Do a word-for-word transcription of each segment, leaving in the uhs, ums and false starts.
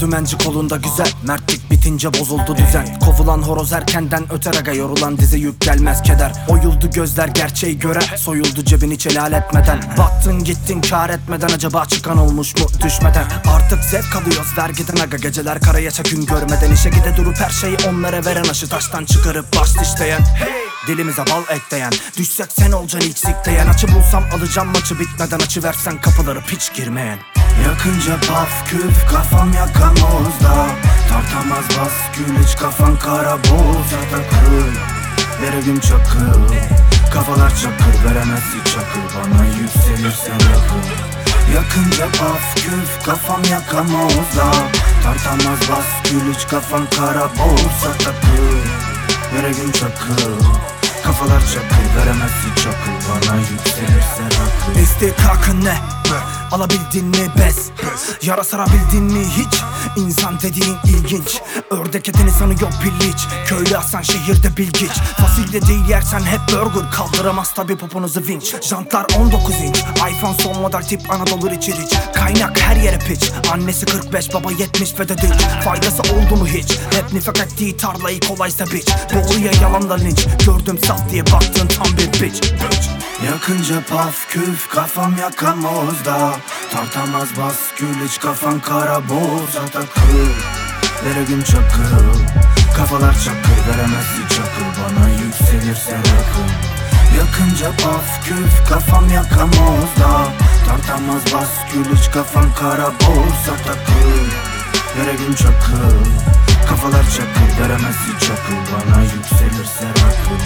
dümenci kolunda güzel. Mertlik bitince bozuldu düzen. Kovulan horoz erkenden öter aga, yorulan dize yük gelmez keder. Oyuldu gözler gerçeği göre, soyuldu cebin hiç helal etmeden. Baktın gittin kar etmeden, acaba çıkan olmuş mu düşmeden. Artık zevk alıyoruz vergiden aga, geceler karaya gün görmeden. İşe gide durup her şeyi onlara veren, aşı taştan çıkarıp baş dişleyen. Dilimize bal ekleyen, düşsek sen olacaksın ilk sikleyen. Açı bulsam alacağım maçı bitmeden, açı versen kapıları piç girmeyen. Yakınca paf küf kafam yakamozda, tartamaz baskül hiç kafan kara boza takıl. Ver gün çakıl, kafalar çakır veremez hiç çakıl. Bana yükselirsen yakın. Yakınca paf küf kafam yakamozda, tartamaz baskül hiç kafan kara boza takıl. Ver gün çakıl, kafalar çakır veremez hiç çakıl. Bana yükselirsen akıl. İstikakın ne? Alabildin mi bez? Yara sarabildin mi hiç? İnsan dediğin ilginç. Ördek etini sanıyor piliç. Köylü Hasan şehirde bilgiç. Fasulye değil yersen hep burger. Kaldıramaz tabi poponuzu vinç. Jantlar on dokuz inç. iPhone son model tip Anadolu içeriç. Kaynak her yere piç. Annesi kırk beş baba yetmiş ve de dinç. Faydası oldu mu hiç? Hep nifak ettiği tarlayı kolaysa biç. Doğruya yalanla linç. Gördüm saf diye baktın tam bir bitch. Yakınca paf küf kafam yakamozda, tartamaz baskül hiç kafan kara boza takıl. Ver gün çakıl, kafalar çakır veremez hiç çakıl. Bana yükselirsen akıl. Yakınca paf küf kafam yakamozda, tartamaz baskül hiç kafan kara boza takıl. Ver gün çakıl, kafalar çakır veremez hiç çakıl. Bana yükselirsen akıl.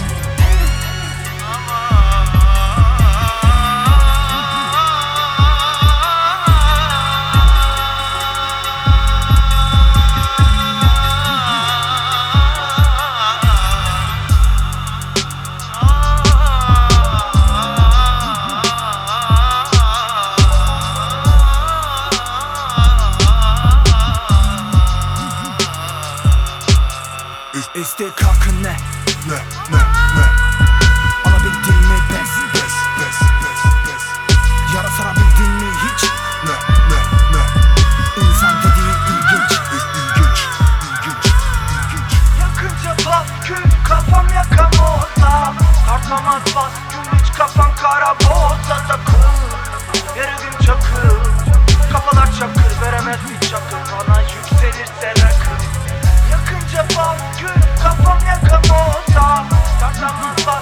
İstikakın ne? Ne, ne, ne? Alabildin mi bez? Bez, bez, bez, bez. Yara sarabildin mi hiç? Ne, ne, ne? İnsan dediğin ilginç. İlginç, ilginç, ilginç. Yakınca baskül kafam yakamozda, tartamaz baskül hiç kafan kara boza takıl. Yere gün çakıl, kafalar çakır veremez hiç çakıl. Bana yükselirse rakı. Yakınca baskül kafam yakamozda, tartamaz baskül